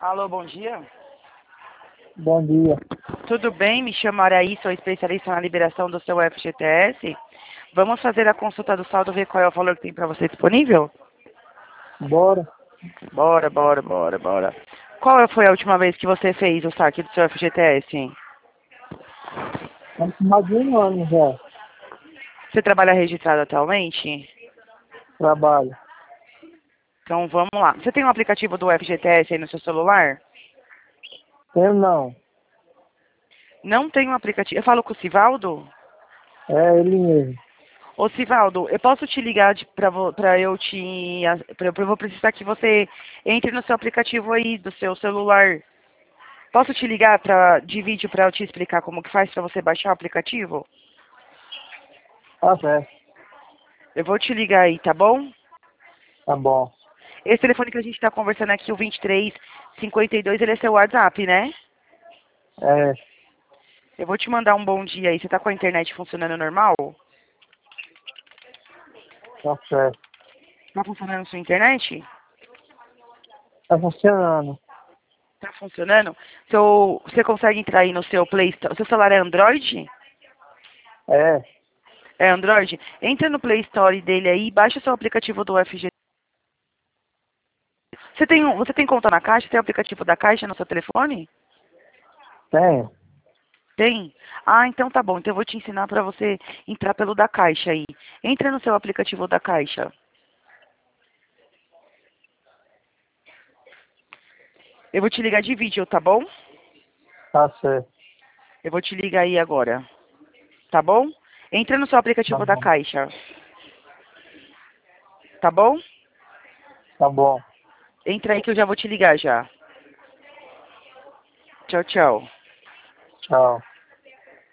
Alô, bom dia. Bom dia. Tudo bem? Me chamo Araí, sou especialista na liberação do seu FGTS. Vamos fazer a consulta do saldo, ver qual é o valor que tem para você disponível? Bora. Bora. Qual foi a última vez que você fez o saque do seu FGTS? Estamos com mais de um ano já. Você trabalha registrado atualmente? Trabalho. Então vamos lá. Você tem um aplicativo do FGTS aí no seu celular? Eu não. Não tem um aplicativo. Eu falo com o Sivaldo? É ele mesmo. Ô, Sivaldo, eu posso te ligar para eu te... Eu vou precisar que você entre no seu aplicativo aí do seu celular. Posso te ligar de vídeo para eu te explicar como que faz para você baixar o aplicativo? Tá certo. Eu vou te ligar aí, tá bom? Tá bom. Esse telefone que a gente está conversando aqui, o 2352, ele é seu WhatsApp, né? É. Eu vou te mandar um bom dia aí. Você tá com a internet funcionando normal? Tá certo. Tá funcionando a sua internet? Tá funcionando. Tá funcionando? Você consegue entrar aí no seu Play Store? O seu celular é Android? É. É Android? Entra no Play Store dele aí e baixa o seu aplicativo do UFG. Você tem conta na Caixa? Tem o aplicativo da Caixa no seu telefone? Tem. Tem? Ah, então tá bom. Então eu vou te ensinar para você entrar pelo da Caixa aí. Entra no seu aplicativo da Caixa. Eu vou te ligar de vídeo, tá bom? Tá certo. Eu vou te ligar aí agora. Tá bom? Entra no seu Tá aplicativo da bom. Caixa. Tá bom? Tá bom. Entra aí que eu já vou te ligar já. Tchau, tchau. Tchau.